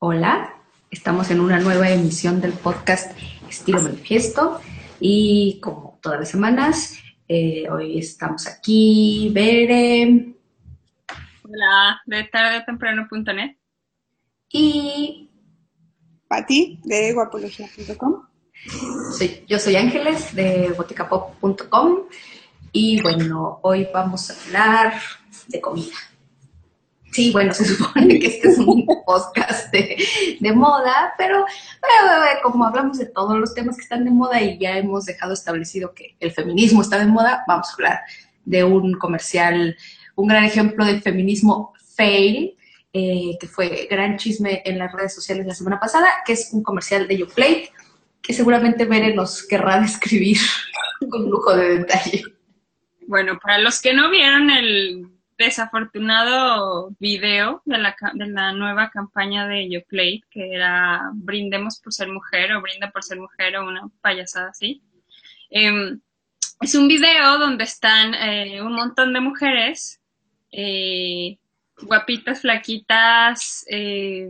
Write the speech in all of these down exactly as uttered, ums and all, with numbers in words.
Hola, estamos en una nueva emisión del podcast Estilo Manifiesto y como todas las semanas, eh, hoy estamos aquí, Bere. Hola, de tarde temprano punto net. Y Pati, de guapología punto com. Soy, yo soy Ángeles, de botica pop punto com. Y bueno, hoy vamos a hablar de comida. Sí, bueno, se supone que este es un podcast de, de moda, pero bueno, como hablamos de todos los temas que están de moda y ya hemos dejado establecido que el feminismo está de moda, vamos a hablar de un comercial, un gran ejemplo del feminismo fail, eh, que fue gran chisme en las redes sociales la semana pasada, que es un comercial de Yoplait, que seguramente Bere nos querrá describir con lujo de detalle. Bueno, para los que no vieron el desafortunado video de la, de la nueva campaña de Yoplait, que era brindemos por ser mujer o brinda por ser mujer o una payasada así. Eh, es un video donde están eh, un montón de mujeres eh, guapitas, flaquitas, eh,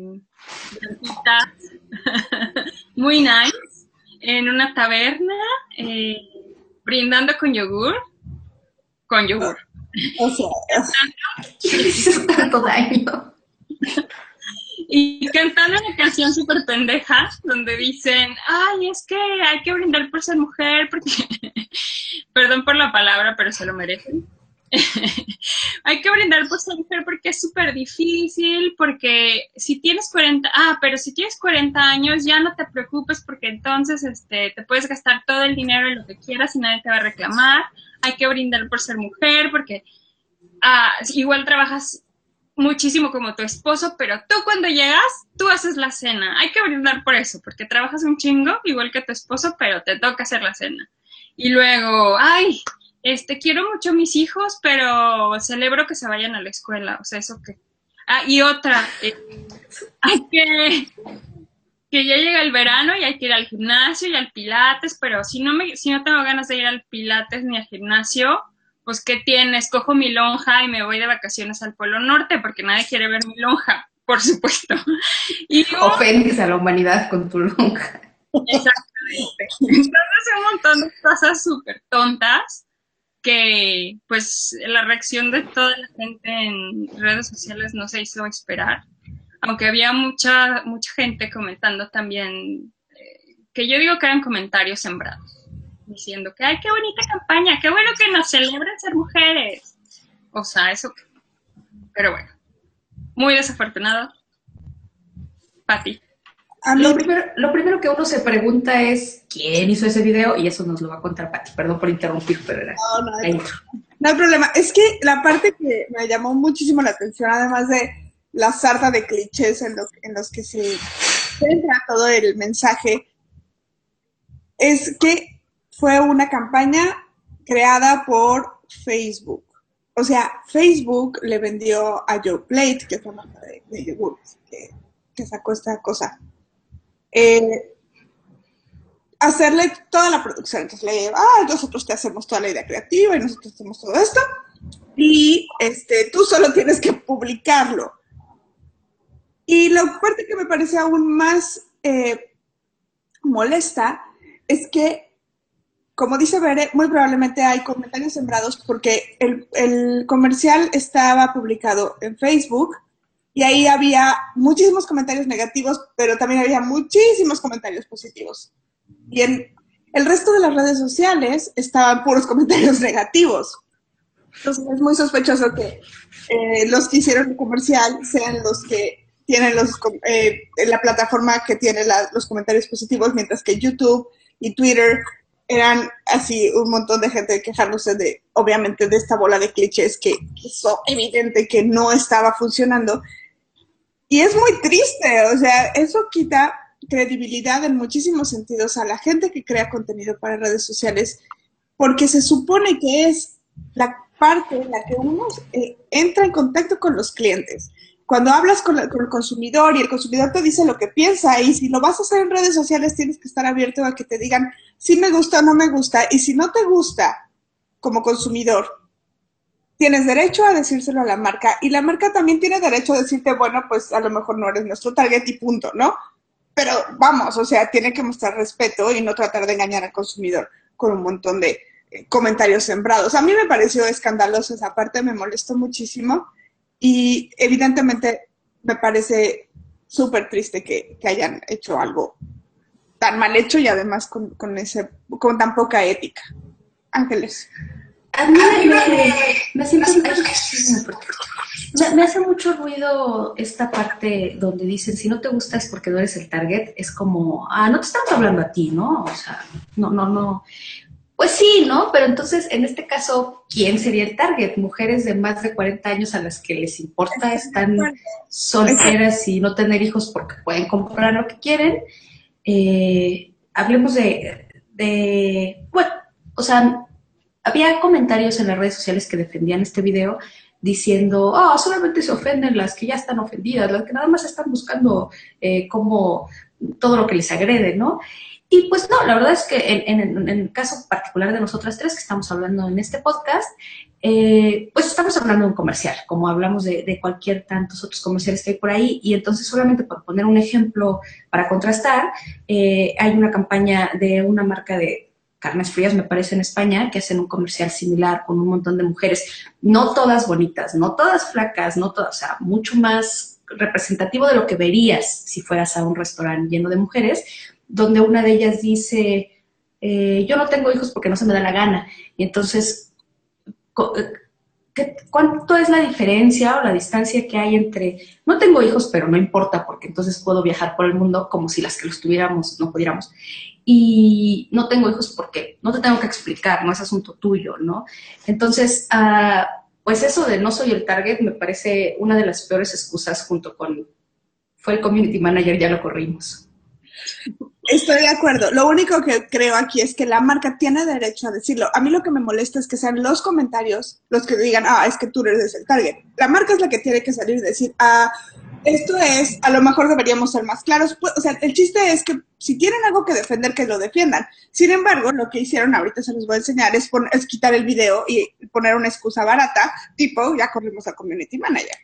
blanquitas, muy nice, en una taberna, eh, brindando con yogur, con yogur. O sea, ¿Qué hizo tanto daño? Y cantando una canción súper pendeja, donde dicen, ay, es que hay que brindar por ser mujer, porque, perdón por la palabra, pero se lo merecen. Hay que brindar por ser mujer porque es súper difícil, porque si tienes cuarenta, ah, pero si tienes cuarenta años ya no te preocupes porque entonces este, te puedes gastar todo el dinero en lo que quieras y nadie te va a reclamar. Hay que brindar por ser mujer porque ah, igual trabajas muchísimo como tu esposo, pero tú cuando llegas, tú haces la cena. Hay que brindar por eso, porque trabajas un chingo, igual que tu esposo, pero te toca hacer la cena. Y luego, ay, este, quiero mucho a mis hijos, pero celebro que se vayan a la escuela. O sea, eso que... Ah, y otra, eh, hay que... que ya llega el verano y hay que ir al gimnasio y al pilates, pero si no, me, si no tengo ganas de ir al pilates ni al gimnasio, pues ¿qué tienes? Cojo mi lonja y me voy de vacaciones al Polo Norte, porque nadie quiere ver mi lonja, por supuesto. Y yo, Ofendes a la humanidad con tu lonja. exactamente. Entonces un montón de cosas súper tontas que pues la reacción de toda la gente en redes sociales no se hizo esperar. Aunque había mucha, mucha gente comentando también, eh, que yo digo que eran comentarios sembrados, diciendo que, ay, qué bonita campaña, qué bueno que nos celebren ser mujeres. O sea, eso, pero bueno, muy desafortunado. Pati. a mí, Lo primero, lo primero que uno se pregunta es ¿quién hizo ese video? Y eso nos lo va a contar Pati. Perdón por interrumpir, pero era no, no, hay, ahí. no hay problema. Es que la parte que me llamó muchísimo la atención, además de la sarta de clichés en, lo, en los que se centra todo el mensaje, es que fue una campaña creada por Facebook. O sea, Facebook le vendió a Yoplait, que es una marca de, de yogur, que, que sacó esta cosa, eh, hacerle toda la producción. Entonces le digo, ah, nosotros te hacemos toda la idea creativa y nosotros hacemos todo esto. Y este, tú solo tienes que publicarlo. Y la parte que me parece aún más eh, molesta es que, como dice Bere, muy probablemente hay comentarios sembrados porque el, el comercial estaba publicado en Facebook y ahí había muchísimos comentarios negativos, pero también había muchísimos comentarios positivos. Y en el resto de las redes sociales estaban puros comentarios negativos. Entonces es muy sospechoso que eh, los que hicieron el comercial sean los que tienen los, eh, la plataforma que tiene la, los comentarios positivos, mientras que YouTube y Twitter eran así un montón de gente quejándose de, obviamente, de esta bola de clichés que hizo evidente que no estaba funcionando. Y es muy triste, o sea, eso quita credibilidad en muchísimos sentidos a la gente que crea contenido para redes sociales, porque se supone que es la parte en la que uno eh, entra en contacto con los clientes. Cuando hablas con, la, con el consumidor y el consumidor te dice lo que piensa, y si lo vas a hacer en redes sociales tienes que estar abierto a que te digan si me gusta o no me gusta, y si no te gusta como consumidor, tienes derecho a decírselo a la marca y la marca también tiene derecho a decirte, bueno, pues a lo mejor no eres nuestro target y punto, ¿no? Pero vamos, o sea, tiene que mostrar respeto y no tratar de engañar al consumidor con un montón de eh, comentarios sembrados. A mí me pareció escandaloso esa parte, me molestó muchísimo y evidentemente me parece súper triste que, que hayan hecho algo tan mal hecho y además con, con, ese, con tan poca ética. Ángeles. A mí me, me, me, siento, me, me hace mucho ruido esta parte donde dicen, si no te gusta es porque no eres el target. Es como, ah, no te estamos hablando a ti, ¿no? O sea, no, no, no. Pues sí, ¿no? Pero entonces, en este caso, ¿quién sería el target? Mujeres de más de cuarenta años a las que les importa, están solteras y no tener hijos porque pueden comprar lo que quieren. Eh, hablemos de, de, bueno, o sea, había comentarios en las redes sociales que defendían este video diciendo, oh, solamente se ofenden las que ya están ofendidas, las que nada más están buscando eh, como todo lo que les agrede, ¿no? Y pues no, la verdad es que en, en, en el caso particular de nosotras tres que estamos hablando en este podcast, eh, pues estamos hablando de un comercial, como hablamos de, de cualquier tantos otros comerciales que hay por ahí, y entonces solamente por poner un ejemplo para contrastar, eh, hay una campaña de una marca de carnes frías, me parece, en España, que hacen un comercial similar con un montón de mujeres, no todas bonitas, no todas flacas, no todas, o sea, mucho más representativo de lo que verías si fueras a un restaurante lleno de mujeres, donde una de ellas dice, eh, yo no tengo hijos porque no se me da la gana. Y entonces, ¿qué, ¿cuánto es la diferencia o la distancia que hay entre, no tengo hijos, pero no importa porque entonces puedo viajar por el mundo como si las que los tuviéramos no pudiéramos? Y no tengo hijos porque no te tengo que explicar, no es asunto tuyo, ¿no? Entonces, uh, pues eso de no soy el target me parece una de las peores excusas junto con, fue el community manager, ya lo corrimos. Estoy de acuerdo. Lo único que creo aquí es que la marca tiene derecho a decirlo. A mí lo que me molesta es que sean los comentarios los que digan, ah, es que tú eres el target. La marca es la que tiene que salir y decir, ah, esto es, a lo mejor deberíamos ser más claros. Pues, o sea, el chiste es que si tienen algo que defender, que lo defiendan. Sin embargo, lo que hicieron, ahorita se los voy a enseñar, es, poner, es quitar el video y poner una excusa barata, tipo, ya corrimos a community manager.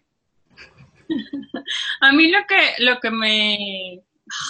A mí lo que, lo que me...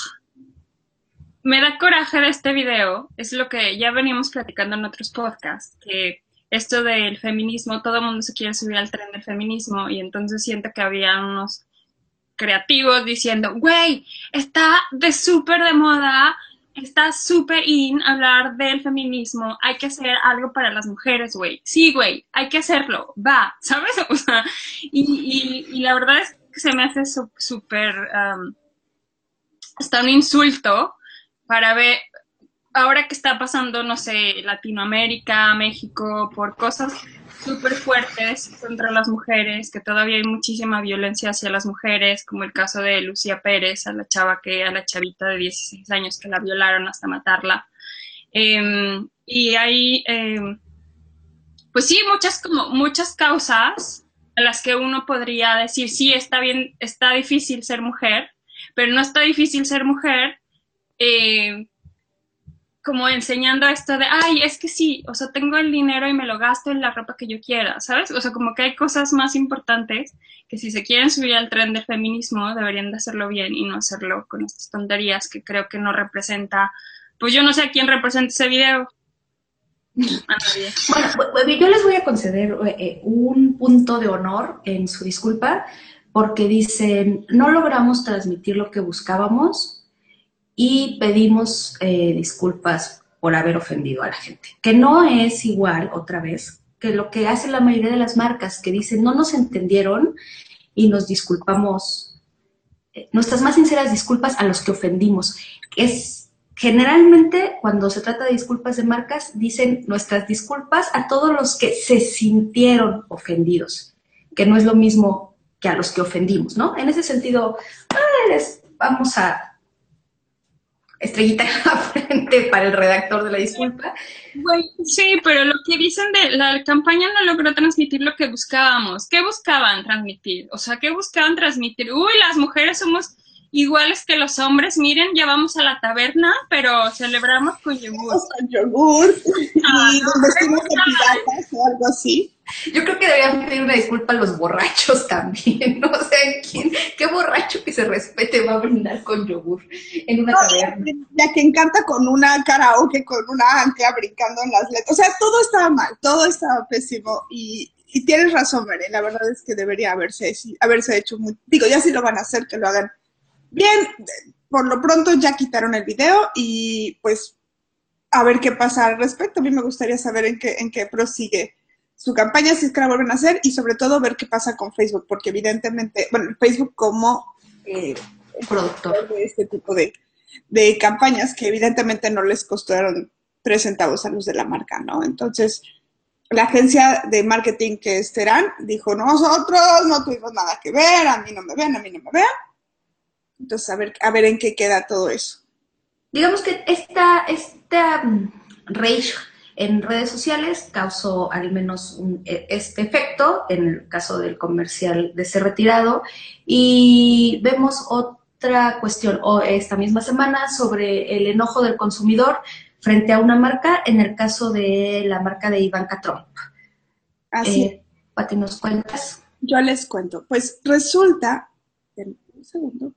me da coraje de este video es lo que ya venimos platicando en otros podcasts, que esto del feminismo, todo el mundo se quiere subir al tren del feminismo y entonces siento que había unos creativos diciendo, güey, está de súper de moda, está súper in hablar del feminismo, hay que hacer algo para las mujeres, güey. Sí, güey, hay que hacerlo, va, ¿sabes? O sea, y, y, y la verdad es que se me hace súper, um, hasta un insulto para ver, ahora que está pasando, no sé, Latinoamérica, México, por cosas súper fuertes contra las mujeres, que todavía hay muchísima violencia hacia las mujeres, como el caso de Lucía Pérez, a la chava que, a la chavita de dieciséis años que la violaron hasta matarla. Eh, y hay, eh, pues sí, muchas, como, muchas causas a las que uno podría decir, sí, está bien, está difícil ser mujer, pero no está difícil ser mujer Eh, como enseñando esto de, ay, es que sí, o sea, tengo el dinero y me lo gasto en la ropa que yo quiera, ¿sabes? O sea, como que hay cosas más importantes que si se quieren subir al tren del feminismo deberían de hacerlo bien y no hacerlo con estas tonterías que creo que no representa, pues yo no sé a quién representa ese video. A nadie. Bueno, yo les voy a conceder eh, un punto de honor en su disculpa porque dicen, no logramos transmitir lo que buscábamos y pedimos eh, disculpas por haber ofendido a la gente. Que no es igual, otra vez, que lo que hace la mayoría de las marcas, que dicen, no nos entendieron y nos disculpamos, eh, nuestras más sinceras disculpas a los que ofendimos. Es generalmente, cuando se trata de disculpas de marcas, dicen nuestras disculpas a todos los que se sintieron ofendidos, que no es lo mismo que a los que ofendimos, ¿no? En ese sentido, pues, vamos a estrellita en la frente para el redactor de la disculpa. Güey, sí, pero lo que dicen de la campaña no logró transmitir lo que buscábamos. ¿Qué buscaban transmitir? O sea, ¿qué buscaban transmitir? Uy, las mujeres somos iguales que los hombres. Miren, ya vamos a la taberna, pero celebramos con yogur. Con yogur. Ah, y no, nos vestimos de piratas o algo así. Yo creo que deberían pedir una disculpa a los borrachos también, ¿no? O sea, ¿quién, qué borracho que se respete va a brindar con yogur en una No, taberna? ya que encanta con una karaoke, con una ancla brincando en las letras. O sea, todo estaba mal, todo estaba pésimo. Y, y tienes razón, Mary, la verdad es que debería haberse, sí, haberse hecho muy... Digo, ya si lo van a hacer, que lo hagan bien. Por lo pronto ya quitaron el video y pues a ver qué pasa al respecto. A mí me gustaría saber en qué, en qué prosigue su campaña, si es que la vuelven a hacer, y sobre todo ver qué pasa con Facebook, porque evidentemente, bueno, Facebook como eh, Productor. de este tipo de, de campañas que evidentemente no les costaron tres centavos a los de la marca, ¿no? Entonces, la agencia de marketing que es Terán dijo, nosotros no tuvimos nada que ver, a mí no me ven, a mí no me ven. Entonces, a ver, a ver en qué queda todo eso. Digamos que esta, esta mm, rage en redes sociales causó al menos un, este efecto en el caso del comercial de ser retirado, y vemos otra cuestión o esta misma semana sobre el enojo del consumidor frente a una marca, en el caso de la marca de Ivanka Trump. Así Eh, Pati, ¿nos cuentas? Yo les cuento. Pues resulta, un segundo,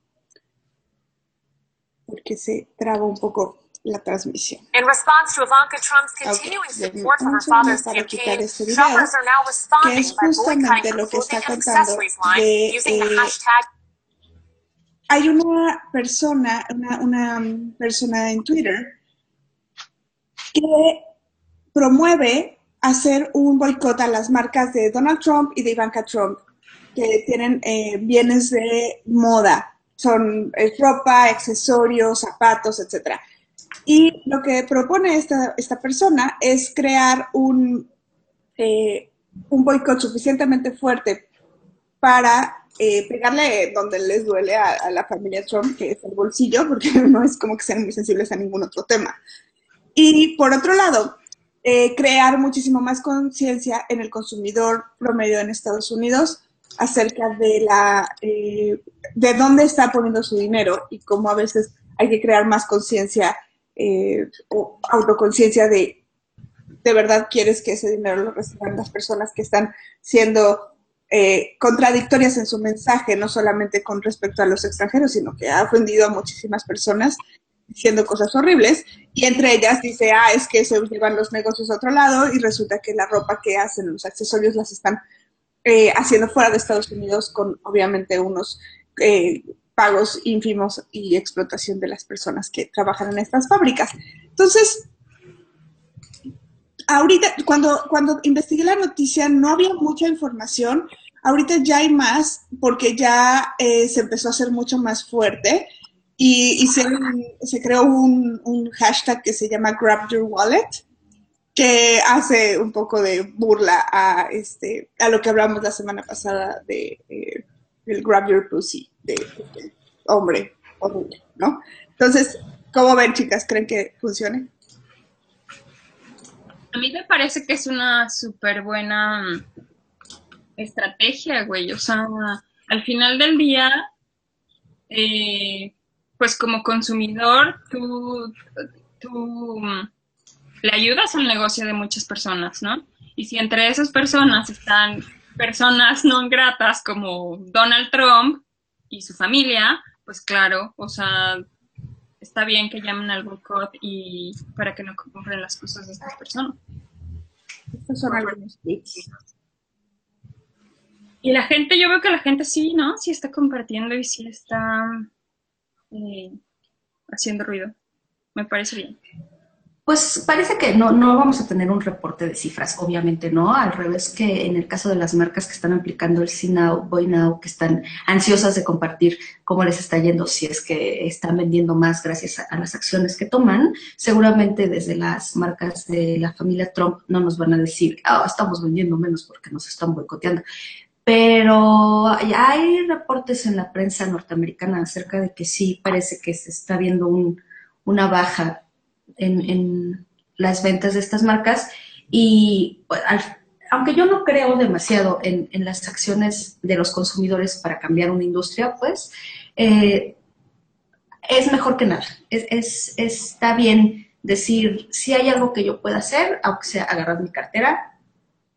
porque se traba un poco la transmisión. In response to Ivanka Trump's continuing Okay, support for un her segundo father's para quitar campaign, este video, shoppers are now que responding es by justamente boycotting lo her que está clothing and contando accessories line de... using the Eh, hashtag. hay una persona, una, una persona en Twitter que promueve hacer un boicot a las marcas de Donald Trump y de Ivanka Trump, que tienen eh, bienes de moda. Son eh, ropa, accesorios, zapatos, etcétera. Y lo que propone esta, esta persona es crear un, eh, un boicot suficientemente fuerte para eh, pegarle donde les duele a, a la familia Trump, que es el bolsillo, porque no es como que sean muy sensibles a ningún otro tema. Y por otro lado, eh, crear muchísimo más conciencia en el consumidor promedio en Estados Unidos acerca de la eh, de dónde está poniendo su dinero y cómo a veces hay que crear más conciencia eh, o autoconciencia de de verdad quieres que ese dinero lo reciban las personas que están siendo eh, contradictorias en su mensaje, no solamente con respecto a los extranjeros, sino que ha ofendido a muchísimas personas diciendo cosas horribles, y entre ellas dice, ah, es que se llevan los negocios a otro lado, y resulta que la ropa que hacen, los accesorios, las están eh, haciendo fuera de Estados Unidos con, obviamente, unos eh, pagos ínfimos y explotación de las personas que trabajan en estas fábricas. Entonces, ahorita, cuando, cuando investigué la noticia, no había mucha información. Ahorita ya hay más, porque ya eh, se empezó a hacer mucho más fuerte. Y hicieron, se creó un, un hashtag que se llama Grab Your Wallet, que hace un poco de burla a este a lo que hablamos la semana pasada de eh, el Grab Your Pussy, de, de hombre horrible, ¿no? Entonces, ¿cómo ven, chicas? ¿Creen que funcione? A mí me parece que es una súper buena estrategia, güey. O sea, al final del día, eh, pues como consumidor, tú, tú le ayudas al negocio de muchas personas, ¿no? Y si entre esas personas están personas no gratas como Donald Trump y su familia, pues claro, o sea, está bien que llamen al boicot y para que no compren las cosas de estas personas. Estos son algunos tips. Y la gente, yo veo que la gente sí, ¿no? Sí está compartiendo y sí está eh, haciendo ruido. Me parece bien. Pues parece que no, no vamos a tener un reporte de cifras, obviamente no, al revés que en el caso de las marcas que están aplicando el See Now, Buy Now, que están ansiosas de compartir cómo les está yendo, si es que están vendiendo más gracias a, a las acciones que toman. Seguramente desde las marcas de la familia Trump no nos van a decir, oh, estamos vendiendo menos porque nos están boicoteando. Pero hay reportes en la prensa norteamericana acerca de que sí parece que se está viendo un, una baja En, en las ventas de estas marcas, y pues, al, aunque yo no creo demasiado en, en las acciones de los consumidores para cambiar una industria, pues eh, es mejor que nada. Es, es, está bien decir, si hay algo que yo pueda hacer, aunque sea agarrar mi cartera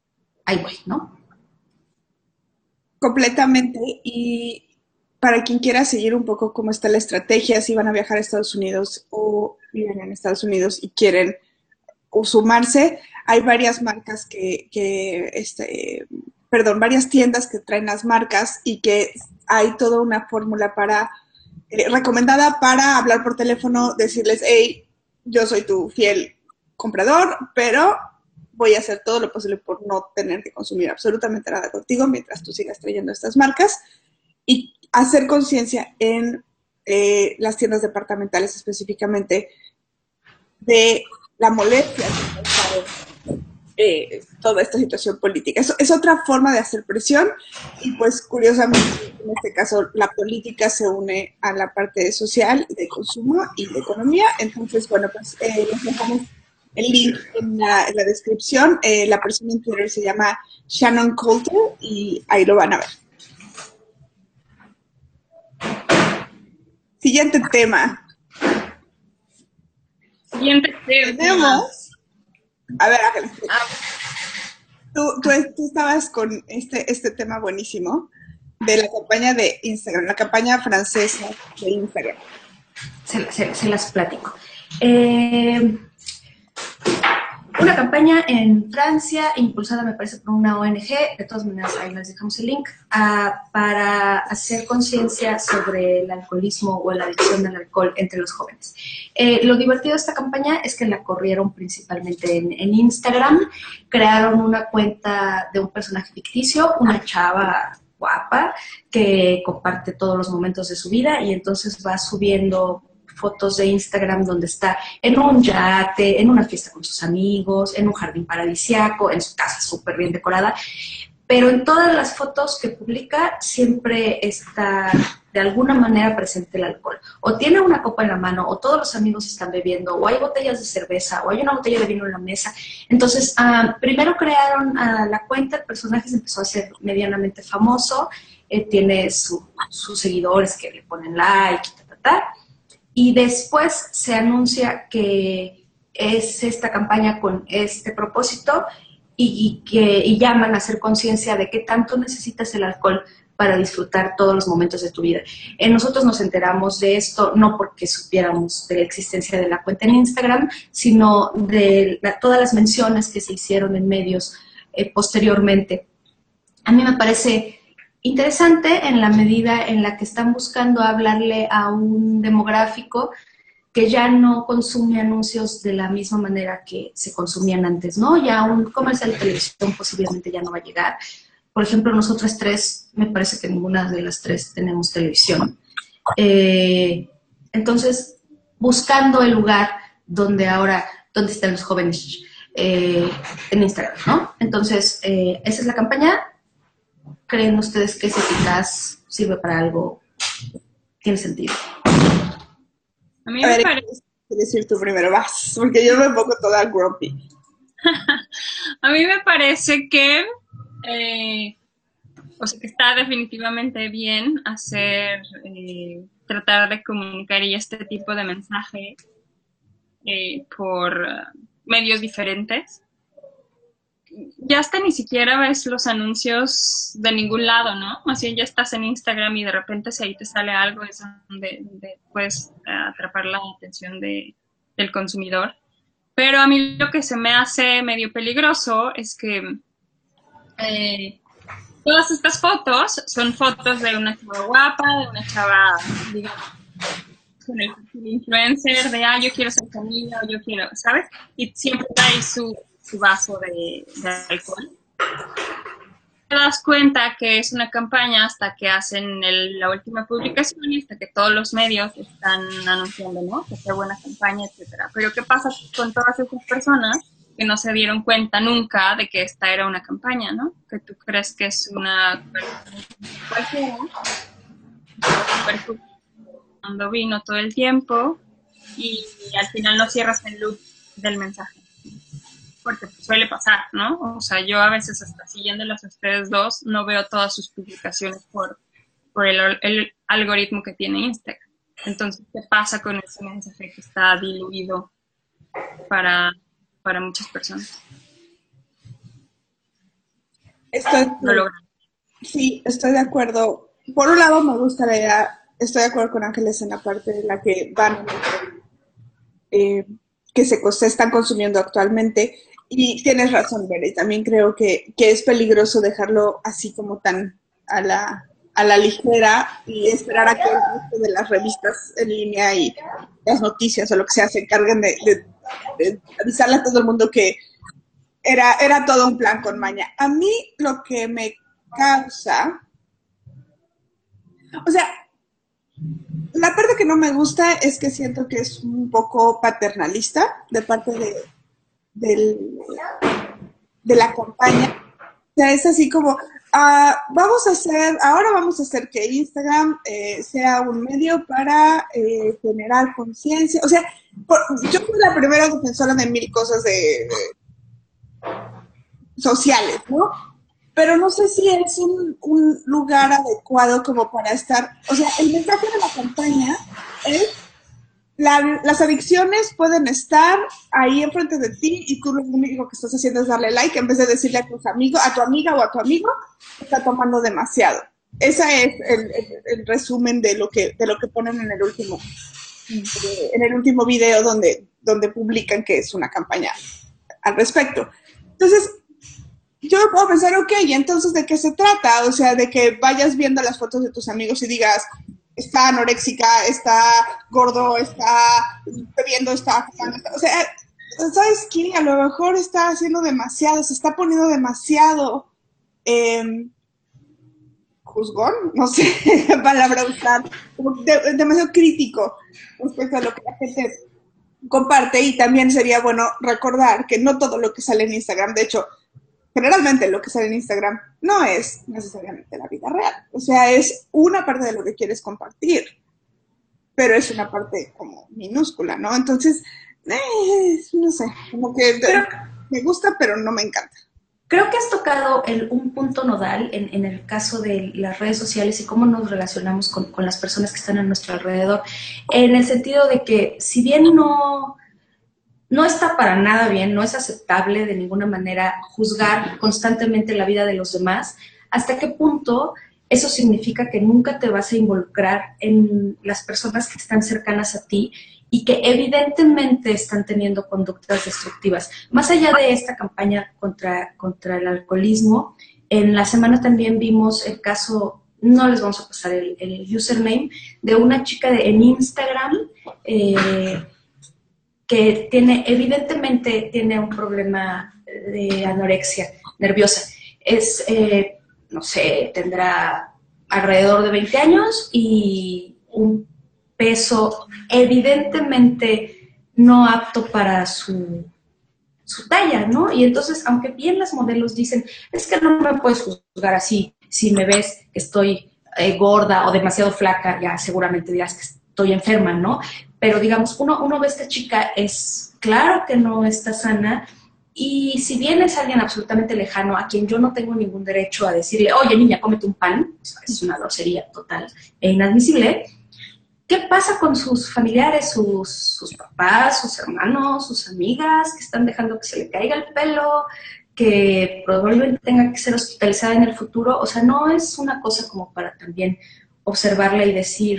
ahí voy, ¿no? Completamente. Y para quien quiera seguir un poco cómo está la estrategia, si van a viajar a Estados Unidos o viven en Estados Unidos y quieren o sumarse, hay varias marcas que, que este, perdón, varias tiendas que traen las marcas y que hay toda una fórmula para, eh, recomendada para hablar por teléfono, decirles, hey, yo soy tu fiel comprador, pero voy a hacer todo lo posible por no tener que consumir absolutamente nada contigo mientras tú sigas trayendo estas marcas y hacer conciencia en eh, las tiendas departamentales específicamente de la molestia que causa eh, toda esta situación política. Eso es otra forma de hacer presión y pues curiosamente en este caso la política se une a la parte social, de consumo y de economía. Entonces, bueno, pues eh, les dejamos el link en la, en la descripción. Eh, la persona en Twitter se llama Shannon Coulter y ahí lo van a ver. Siguiente tema. Siguiente tema. Tenemos. A ver, Ángel. Tú, tú, tú estabas con este, este tema buenísimo de la campaña de Instagram, la campaña francesa de Instagram. Se, se, se las platico. Eh, una campaña en Francia, impulsada me parece por una O N G, de todas maneras ahí les dejamos el link, uh, para hacer conciencia sobre el alcoholismo o la adicción al alcohol entre los jóvenes. Eh, lo divertido de esta campaña es que la corrieron principalmente en, en Instagram, crearon una cuenta de un personaje ficticio, una chava guapa que comparte todos los momentos de su vida y entonces va subiendo fotos de Instagram donde está en un yate, en una fiesta con sus amigos, en un jardín paradisiaco, en su casa súper bien decorada, pero en todas las fotos que publica siempre está de alguna manera presente el alcohol. O tiene una copa en la mano, o todos los amigos están bebiendo, o hay botellas de cerveza, o hay una botella de vino en la mesa. Entonces, uh, primero crearon uh, la cuenta, el personaje se empezó a hacer medianamente famoso, eh, tiene su, sus seguidores que le ponen like, ta, ta, ta. Y después se anuncia que es esta campaña con este propósito y, y que y llaman a hacer conciencia de qué tanto necesitas el alcohol para disfrutar todos los momentos de tu vida. Eh, nosotros nos enteramos de esto no porque supiéramos de la existencia de la cuenta en Instagram, sino de la, todas las menciones que se hicieron en medios eh, posteriormente. A mí me parece interesante en la medida en la que están buscando hablarle a un demográfico que ya no consume anuncios de la misma manera que se consumían antes, ¿no? Ya un comercial de televisión posiblemente ya no va a llegar. Por ejemplo, nosotras tres, me parece que ninguna de las tres tenemos televisión. Eh, entonces, buscando el lugar donde ahora, donde están los jóvenes eh, en Instagram, ¿no? Entonces, eh, esa es la campaña. ¿Creen ustedes que es eficaz? ¿Sirve para algo? ¿Tiene sentido? A mí A me ver, parece... ¿quieres decir tú primero? Vas, porque yo me pongo toda grumpy. A mí me parece que, eh, o sea, que está definitivamente bien hacer, eh, tratar de comunicar y este tipo de mensaje eh, por uh, medios diferentes. Ya hasta ni siquiera ves los anuncios de ningún lado, ¿no? Más bien ya estás en Instagram y de repente si ahí te sale algo es donde, donde puedes uh, atrapar la atención de, del consumidor. Pero a mí lo que se me hace medio peligroso es que eh, todas estas fotos son fotos de una chava guapa, de una chava, digamos, con el influencer de, ah, yo quiero ser familia, o yo quiero, ¿sabes? Y siempre trae su, su vaso de, de alcohol. Te das cuenta que es una campaña hasta que hacen el, la última publicación y hasta que todos los medios están anunciando, ¿no? Que qué buena campaña, etcétera. Pero ¿qué pasa con todas esas personas que no se dieron cuenta nunca de que esta era una campaña, ¿no? Que tú crees que es una cualquiera, tomando vino todo el tiempo y al final no cierras el loop del mensaje. Porque suele pasar, ¿no? O sea, yo a veces hasta siguiéndolas a ustedes dos no veo todas sus publicaciones por, por el, el algoritmo que tiene Instagram. Entonces, ¿qué pasa con ese mensaje que está diluido para, para muchas personas? Estoy, no logran. sí, estoy de acuerdo. Por un lado me gusta la idea, estoy de acuerdo con Ángeles en la parte de la que van, eh, que se, se están consumiendo actualmente. Y tienes razón, Bere, también creo que, que es peligroso dejarlo así como tan a la, a la ligera y esperar a que el resto de las revistas en línea y las noticias o lo que sea se encarguen de, de, de avisarle a todo el mundo que era, era todo un plan con maña. A mí lo que me causa, o sea, la parte que no me gusta es que siento que es un poco paternalista de parte de, del, de la campaña. O sea, es así como, uh, vamos a hacer, ahora vamos a hacer que Instagram eh, sea un medio para eh, generar conciencia. O sea, por, yo soy la primera defensora de mil cosas de, de sociales, ¿no? Pero no sé si es un, un lugar adecuado como para estar, o sea, el mensaje de la campaña es, la, las adicciones pueden estar ahí enfrente de ti y tú lo único que estás haciendo es darle like en vez de decirle a tus amigos, a tu amiga o a tu amigo que está tomando demasiado. Ese es el, el, el resumen de lo que de lo que ponen en el último de, en el último video donde, donde publican que es una campaña al respecto. Entonces, yo puedo pensar, ok, ¿y entonces de qué se trata? O sea, de que vayas viendo las fotos de tus amigos y digas, está anoréxica, está gordo, está bebiendo, está fumando, o sea, ¿sabes qué? A lo mejor está haciendo demasiado, se está poniendo demasiado eh, juzgón, no sé qué palabra usar, de, demasiado crítico respecto a lo que la gente comparte, y también sería bueno recordar que no todo lo que sale en Instagram, de hecho, generalmente lo que sale en Instagram no es necesariamente la vida real. O sea, es una parte de lo que quieres compartir, pero es una parte como minúscula, ¿no? Entonces, eh, no sé, como que pero, me gusta, pero no me encanta. Creo que has tocado el, un punto nodal en, en el caso de las redes sociales y cómo nos relacionamos con, con las personas que están a nuestro alrededor, en el sentido de que si bien no... No está para nada bien, no es aceptable de ninguna manera juzgar constantemente la vida de los demás. ¿Hasta qué punto eso significa que nunca te vas a involucrar en las personas que están cercanas a ti y que evidentemente están teniendo conductas destructivas? Más allá de esta campaña contra, contra el alcoholismo, en la semana también vimos el caso, no les vamos a pasar el, el username, de una chica de, en Instagram, eh, que tiene, evidentemente tiene un problema de anorexia nerviosa. Es, eh, no sé, tendrá alrededor de veinte años y un peso evidentemente no apto para su, su talla, ¿no? Y entonces, aunque bien las modelos dicen, es que no me puedes juzgar así, si me ves que estoy eh, gorda o demasiado flaca, ya seguramente dirás que estoy enferma, ¿no? Pero digamos, uno, uno ve a esta chica, es claro que no está sana, y si bien es alguien absolutamente lejano, a quien yo no tengo ningún derecho a decirle, oye niña, cómete un pan, es una grosería total e inadmisible, ¿qué pasa con sus familiares, sus, sus papás, sus hermanos, sus amigas, que están dejando que se le caiga el pelo, que probablemente tenga que ser hospitalizada en el futuro? O sea, no es una cosa como para también observarla y decir,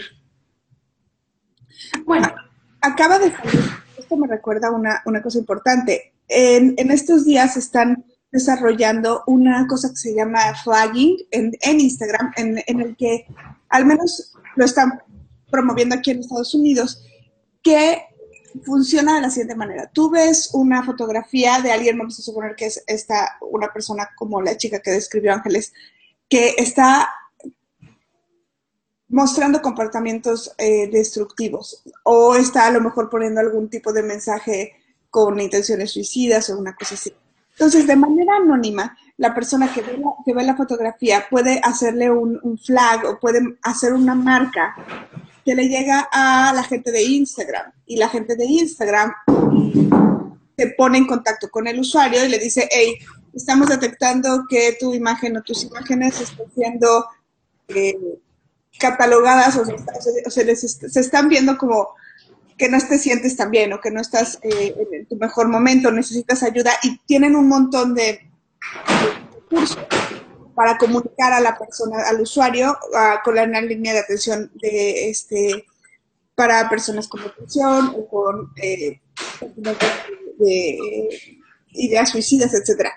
bueno, acaba de salir, esto me recuerda una, una cosa importante. En, en estos días están desarrollando una cosa que se llama flagging en, en Instagram, en, en el que al menos lo están promoviendo aquí en Estados Unidos, que funciona de la siguiente manera. Tú ves una fotografía de alguien, vamos a suponer que es esta, una persona como la chica que describió Ángeles, que está mostrando comportamientos eh, destructivos, o está a lo mejor poniendo algún tipo de mensaje con intenciones suicidas o una cosa así. Entonces, de manera anónima, la persona que ve la, que ve la fotografía puede hacerle un, un flag o puede hacer una marca que le llega a la gente de Instagram, y la gente de Instagram se pone en contacto con el usuario y le dice, hey, estamos detectando que tu imagen o tus imágenes están siendo eh, catalogadas o, se, o se, les est se están viendo como que no te sientes tan bien o que no estás eh, en tu mejor momento, necesitas ayuda, y tienen un montón de recursos para comunicar a la persona, al usuario, uh, con la una línea de atención de este para personas con depresión o con eh, de, de ideas suicidas, etcétera.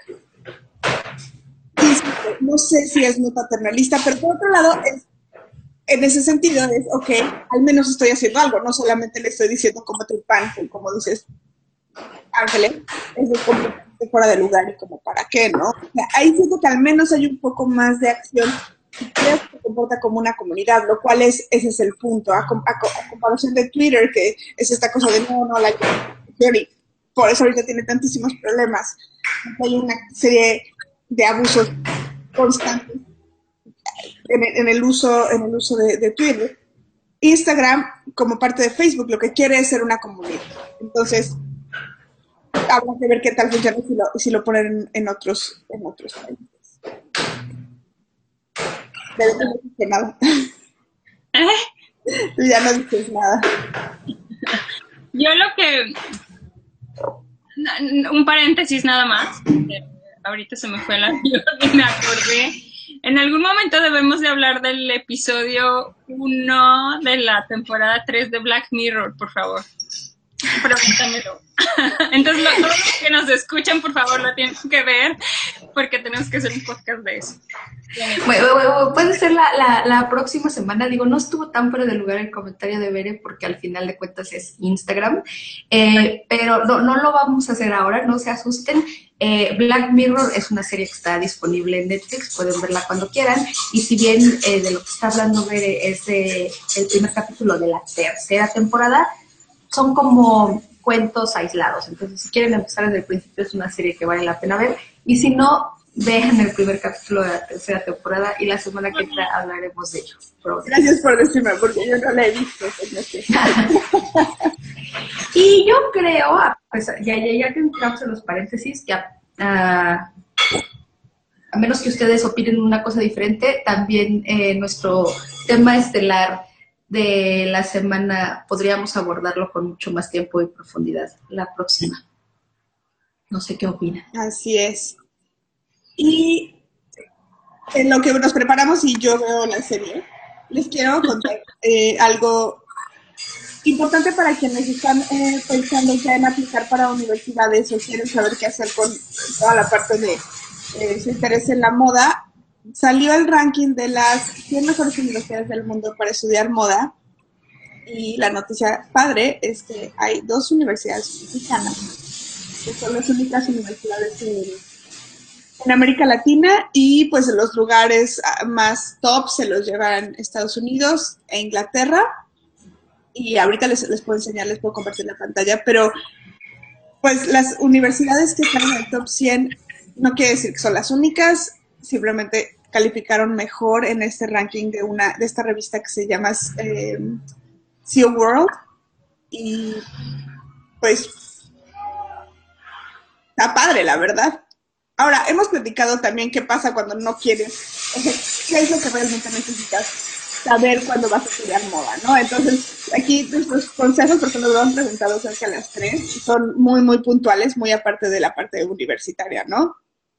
Y no sé si es muy paternalista, pero por otro lado, es, en ese sentido es, ok, al menos estoy haciendo algo, no solamente le estoy diciendo como tu pan, como dices, Ángeles, es de completamente fuera de lugar y como para qué, ¿no? O sea, ahí siento que al menos hay un poco más de acción y creo que se comporta como una comunidad, lo cual es, ese es el punto, a, a, a comparación de Twitter, que es esta cosa de no, no, la y por eso ahorita tiene tantísimos problemas. Hay una serie de abusos constantes en el, en el uso, en el uso de, de Twitter. Instagram, como parte de Facebook, lo que quiere es ser una comunidad. Entonces, habrá que ver qué tal funciona si lo, si lo ponen en, en otros en otros países. Pero tú no dices nada. ¿Eh? Tú ya no dices nada. Yo lo que... Un paréntesis nada más. Ahorita se me fue la vida y me acordé. En algún momento debemos de hablar del episodio uno de la temporada tres de Black Mirror, por favor. Prométamelo. Entonces, lo, todos los que nos escuchan, por favor, lo tienen que ver, porque tenemos que hacer un podcast de eso. Bueno, bueno, puede ser la, la, la próxima semana. Digo, no estuvo tan fuera de lugar el comentario de Bere, porque al final de cuentas es Instagram, eh, pero no, no lo vamos a hacer ahora, no se asusten. Eh, Black Mirror es una serie que está disponible en Netflix, pueden verla cuando quieran, y si bien eh, de lo que está hablando Bere es de el primer capítulo de la tercera temporada, son como cuentos aislados. Entonces, si quieren empezar desde el principio, es una serie que vale la pena ver. Y si no, vean el primer capítulo de la tercera temporada y la semana que entra hablaremos de ello. Gracias por decirme, porque yo no la he visto. Y yo creo, pues, ya, ya, ya que entramos en los paréntesis, que a, a, a menos que ustedes opinen una cosa diferente, también eh, nuestro tema estelar de la semana podríamos abordarlo con mucho más tiempo y profundidad la próxima. No sé qué opinan. Así es. Y en lo que nos preparamos y yo veo la serie, les quiero contar eh, algo importante para quienes están eh, pensando ya en aplicar para universidades o quieren saber qué hacer con toda la parte de eh, su interés en la moda. Salió el ranking de las cien mejores universidades del mundo para estudiar moda y la noticia padre es que hay dos universidades mexicanas que son las únicas universidades en, en América Latina y pues los lugares más top se los llevan Estados Unidos e Inglaterra y ahorita les, les puedo enseñar, les puedo compartir la pantalla, pero pues las universidades que están en el top cien no quiere decir que son las únicas, simplemente calificaron mejor en este ranking de una de esta revista que se llama eh, S E O World y pues está padre, la verdad. Ahora, hemos platicado también qué pasa cuando no quieres, o sea, qué es lo que realmente necesitas saber cuando vas a estudiar moda, ¿no? Entonces, aquí nuestros consejos, porque nos lo han presentado cerca de las tres, son muy, muy puntuales, muy aparte de la parte universitaria, ¿no?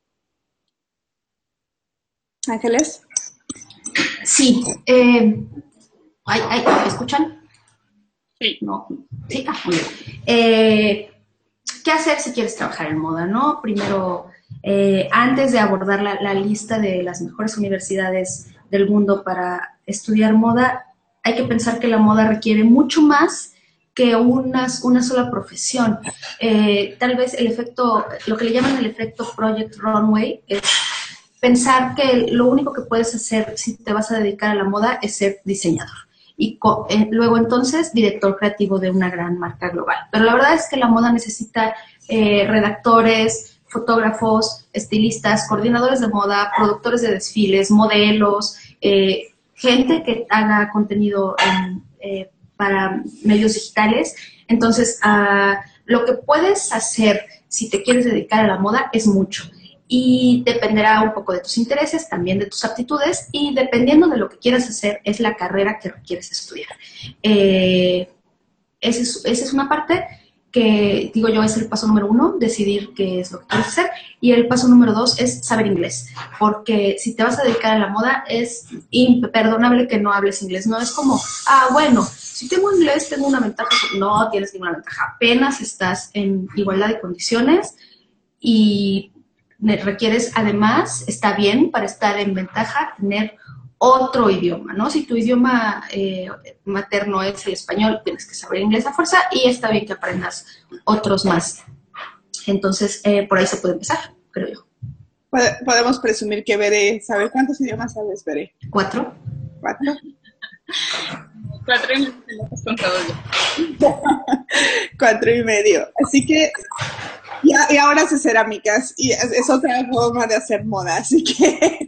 Ángeles. Sí. Eh, ay, ay, ¿me escuchan? Sí. No. Sí, ah, muy bien. Eh, ¿Qué hacer si quieres trabajar en moda, no? Primero, eh, antes de abordar la, la lista de las mejores universidades del mundo para estudiar moda, hay que pensar que la moda requiere mucho más que una, una sola profesión. Eh, tal vez el efecto, lo que le llaman el efecto Project Runway, es pensar que lo único que puedes hacer si te vas a dedicar a la moda es ser diseñador. Y co- eh, luego entonces director creativo de una gran marca global. Pero la verdad es que la moda necesita eh, redactores, fotógrafos, estilistas, coordinadores de moda, productores de desfiles, modelos, eh, gente que haga contenido en, eh, para medios digitales. Entonces, uh, lo que puedes hacer si te quieres dedicar a la moda es mucho. Y dependerá un poco de tus intereses, también de tus aptitudes, y dependiendo de lo que quieras hacer, es la carrera que requieres estudiar. Eh, esa, es, esa es una parte. que, digo yo, es el paso número uno, decidir qué es lo que quieres hacer. Y el paso número dos es saber inglés, porque si te vas a dedicar a la moda, es imperdonable que no hables inglés. No es como, ah, bueno, si tengo inglés, tengo una ventaja. No tienes ninguna ventaja. Apenas estás en igualdad de condiciones y requieres, además, está bien para estar en ventaja, tener otro idioma, ¿no? Si tu idioma eh, materno es el español, tienes que saber inglés a fuerza y está bien que aprendas otros más. Entonces, eh, por ahí se puede empezar, creo yo. Podemos presumir que Bere sabe. ¿Cuántos idiomas sabes, Bere? ¿Cuatro? ¿Cuatro? Cuatro y medio con todo yo. Cuatro y medio. Así que, y, y ahora hace cerámicas y es, es otra forma de hacer moda, así que...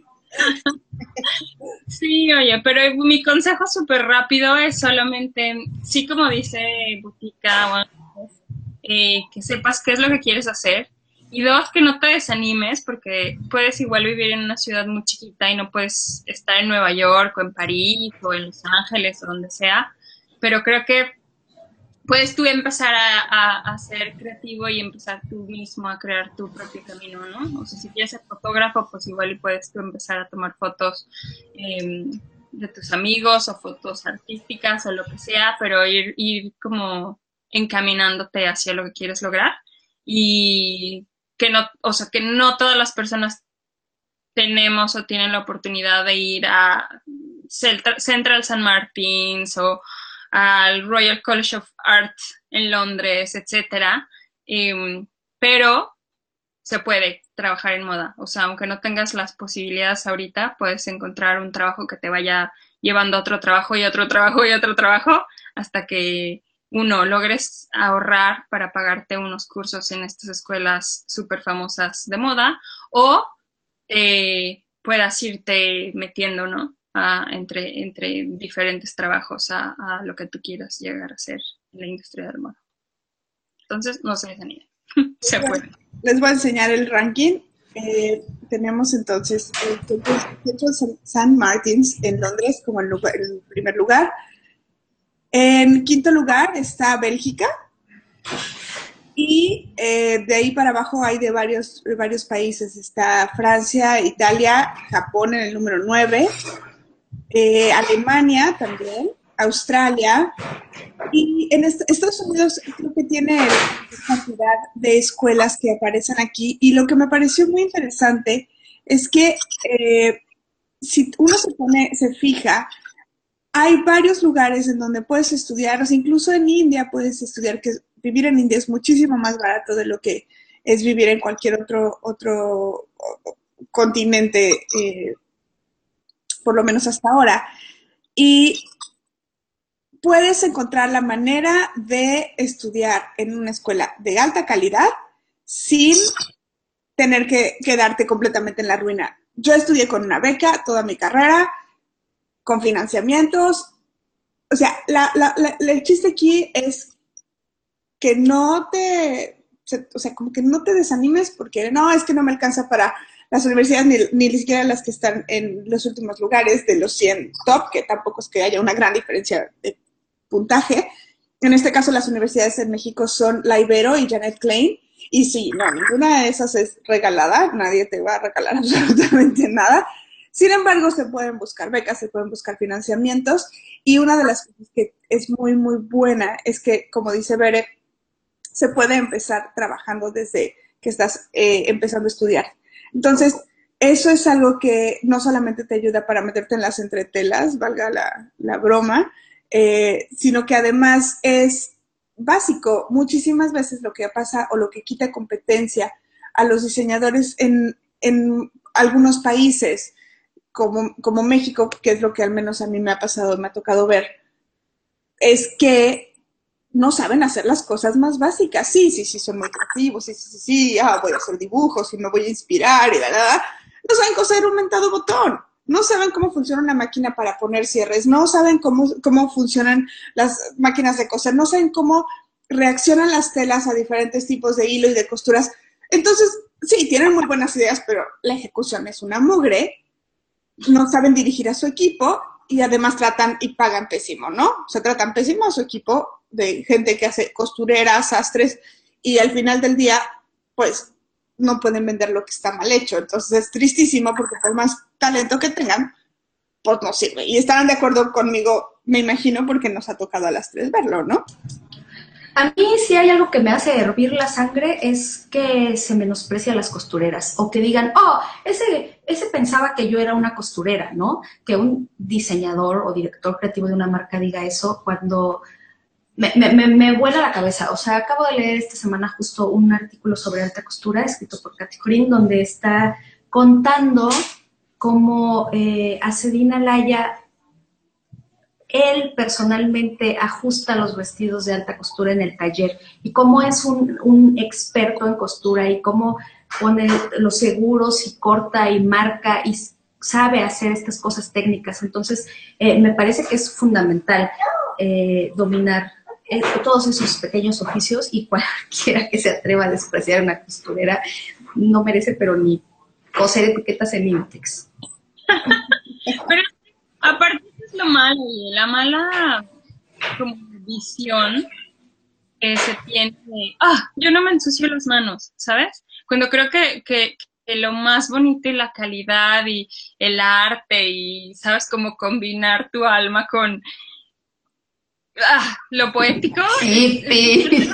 Sí, oye, pero mi consejo súper rápido es solamente, sí, como dice Botica, bueno, eh, que sepas qué es lo que quieres hacer. Y dos, que no te desanimes, porque puedes igual vivir en una ciudad muy chiquita y no puedes estar en Nueva York o en París o en Los Ángeles o donde sea. Pero creo que puedes tú empezar a, a, a ser creativo y empezar tú mismo a crear tu propio camino, ¿no? O sea, si quieres ser fotógrafo, pues igual y puedes tú empezar a tomar fotos eh, de tus amigos o fotos artísticas o lo que sea, pero ir, ir como encaminándote hacia lo que quieres lograr. Y que no, o sea, que no todas las personas tenemos o tienen la oportunidad de ir a Central Saint Martins o al Royal College of Art en Londres, etcétera. Eh, pero se puede trabajar en moda. O sea, aunque no tengas las posibilidades ahorita, puedes encontrar un trabajo que te vaya llevando a otro trabajo y otro trabajo y otro trabajo hasta que, uno, logres ahorrar para pagarte unos cursos en estas escuelas súper famosas de moda o eh, puedas irte metiendo, ¿no? A, entre, entre diferentes trabajos a, a lo que tú quieras llegar a hacer en la industria del moda. Entonces, no se desanimen. Se puede. Les voy a enseñar el ranking. Eh, tenemos entonces el Central Saint Martins en Londres como el, lugar, el primer lugar. En quinto lugar está Bélgica. Y eh, de ahí para abajo hay de varios, de varios países. Está Francia, Italia, Japón en el número nueve. Eh, Alemania también, Australia, y en est Estados Unidos creo que tiene la cantidad de escuelas que aparecen aquí, y lo que me pareció muy interesante es que eh, si uno se pone, se fija, hay varios lugares en donde puedes estudiar, o sea, incluso en India puedes estudiar, que vivir en India es muchísimo más barato de lo que es vivir en cualquier otro, otro continente, eh, por lo menos hasta ahora, y puedes encontrar la manera de estudiar en una escuela de alta calidad sin tener que quedarte completamente en la ruina. Yo estudié con una beca toda mi carrera, con financiamientos, o sea, la, la, la, el chiste aquí es que no te, o sea, como que no te desanimes porque no, es que no me alcanza para las universidades, ni, ni siquiera las que están en los últimos lugares de los cien top, que tampoco es que haya una gran diferencia de puntaje. En este caso, las universidades en México son la Ibero y Janet Klein, y sí, no, ninguna de esas es regalada, nadie te va a regalar absolutamente nada. Sin embargo, se pueden buscar becas, se pueden buscar financiamientos, y una de las cosas que es muy, muy buena es que, como dice Bere, se puede empezar trabajando desde que estás eh, empezando a estudiar. Entonces, eso es algo que no solamente te ayuda para meterte en las entretelas, valga la, la broma, eh, sino que además es básico. Muchísimas veces lo que pasa o lo que quita competencia a los diseñadores en, en algunos países, como, como México, que es lo que al menos a mí me ha pasado, me ha tocado ver, es que no saben hacer las cosas más básicas. Sí, sí, sí, son muy creativos, sí, sí, sí, sí, ah, voy a hacer dibujos y me voy a inspirar y la, la, la. No saben coser un mentado botón, no saben cómo funciona una máquina para poner cierres, no saben cómo, cómo funcionan las máquinas de coser, no saben cómo reaccionan las telas a diferentes tipos de hilo y de costuras. Entonces, sí, tienen muy buenas ideas, pero la ejecución es una mugre, no saben dirigir a su equipo, y además tratan y pagan pésimo, ¿no? O sea, tratan pésimo a su equipo de gente que hace costureras, sastres, y al final del día, pues, no pueden vender lo que está mal hecho. Entonces es tristísimo porque por más talento que tengan, pues no sirve. Y estarán de acuerdo conmigo, me imagino, porque nos ha tocado a las tres verlo, ¿no? A mí si hay algo que me hace hervir la sangre es que se menosprecia a las costureras o que digan, oh, ese, ese pensaba que yo era una costurera, ¿no? Que un diseñador o director creativo de una marca diga eso cuando me, me, me, me vuela la cabeza. O sea, acabo de leer esta semana justo un artículo sobre alta costura escrito por Katy Corín donde está contando cómo eh, Acedina Laya él personalmente ajusta los vestidos de alta costura en el taller y cómo es un, un experto en costura y cómo pone los seguros y corta y marca y sabe hacer estas cosas técnicas. Entonces, eh, me parece que es fundamental eh, dominar eh, todos esos pequeños oficios y cualquiera que se atreva a despreciar a una costurera no merece pero ni coser etiquetas en Intex. Pero aparte es lo malo, la mala como visión que se tiene de, ah, yo no me ensucio las manos, ¿sabes? Cuando creo que, que, que lo más bonito y la calidad y el arte y, ¿sabes? Como combinar tu alma con ah, lo poético. Sí, sí.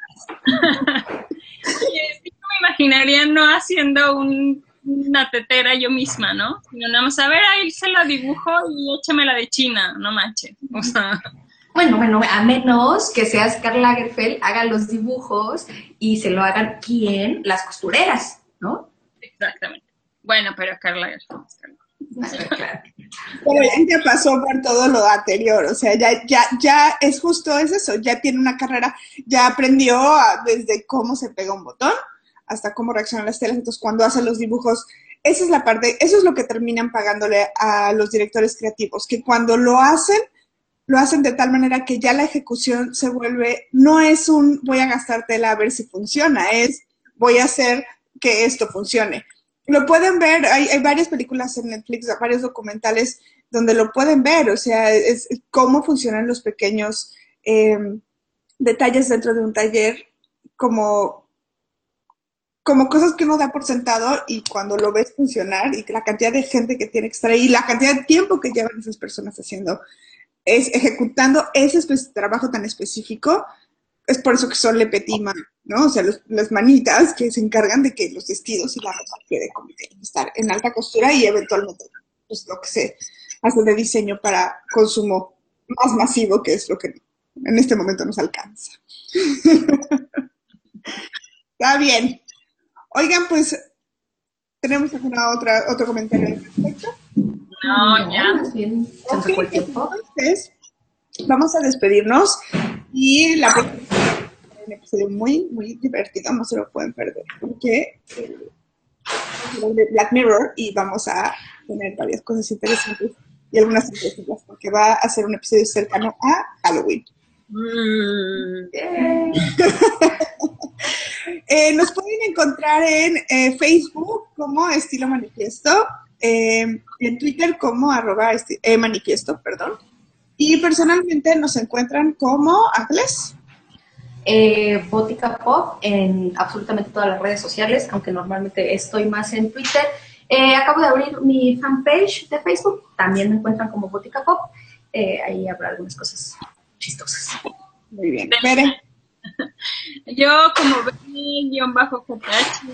Sí, me imaginaría no haciendo un una tetera yo misma, ¿no? Sino nada más, a ver, ahí se la dibujo y échamela de China, no manches. O sea. Bueno, bueno, a menos que seas Karl Lagerfeld, haga los dibujos y se lo hagan ¿quién? Las costureras, ¿no? Exactamente. Bueno, pero Karl Lagerfeld. Claro. Pero ya pasó por todo lo anterior, o sea, ya, ya, ya es justo es eso, ya tiene una carrera, ya aprendió a, desde cómo se pega un botón hasta cómo reaccionan las telas. Entonces cuando hacen los dibujos, esa es la parte, eso es lo que terminan pagándole a los directores creativos, que cuando lo hacen, lo hacen de tal manera que ya la ejecución se vuelve, no es un voy a gastar tela a ver si funciona, es voy a hacer que esto funcione. Lo pueden ver, hay, hay varias películas en Netflix, varios documentales donde lo pueden ver, o sea, es, es cómo funcionan los pequeños eh, detalles dentro de un taller, como como cosas que uno da por sentado y cuando lo ves funcionar y la cantidad de gente que tiene que estar ahí y la cantidad de tiempo que llevan esas personas haciendo, es ejecutando ese trabajo tan específico, es por eso que son le petit main, ¿no? O sea, los, las manitas que se encargan de que los vestidos y la ropa quede como que estar en alta costura y eventualmente pues lo que se hace de diseño para consumo más masivo, que es lo que en este momento nos alcanza. Está bien. Oigan, pues, ¿tenemos alguna otra, otro comentario al respecto? No, ya. Más bien, se nos Ok, fue el tiempo. entonces, vamos a despedirnos y la próxima es un episodio muy, muy divertido, no se lo pueden perder, porque eh, de Black Mirror y vamos a tener varias cosas interesantes y algunas sorpresas, porque va a ser un episodio cercano a Halloween. Mm. Yeah. Eh, nos pueden encontrar en eh, Facebook como Estilo Manifiesto, eh, en Twitter como arroba esti- eh, manifiesto, perdón. Y personalmente nos encuentran como Ángeles. Eh, Botica Pop en absolutamente todas las redes sociales, aunque normalmente estoy más en Twitter. Eh, acabo de abrir mi fanpage de Facebook, también me encuentran como Botica Pop. Eh, ahí habrá algunas cosas chistosas. Muy bien. Bere. Yo como Betty-J H,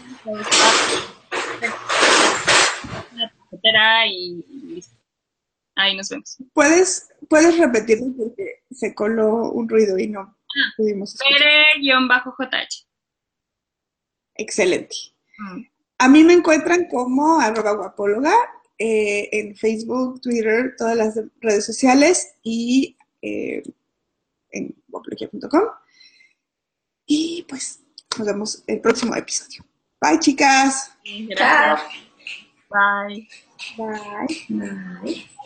etcétera, y listo. Ahí nos vemos. ¿Puedes, puedes repetirlo porque se coló un ruido y no pudimos escuchar. Bere-J H. Excelente. Mm. A mí me encuentran como arroba guapóloga eh, en Facebook, Twitter, todas las redes sociales y eh, en guapología punto com. Y pues nos vemos el próximo episodio. Bye, chicas. Gracias. Bye. Bye. Bye.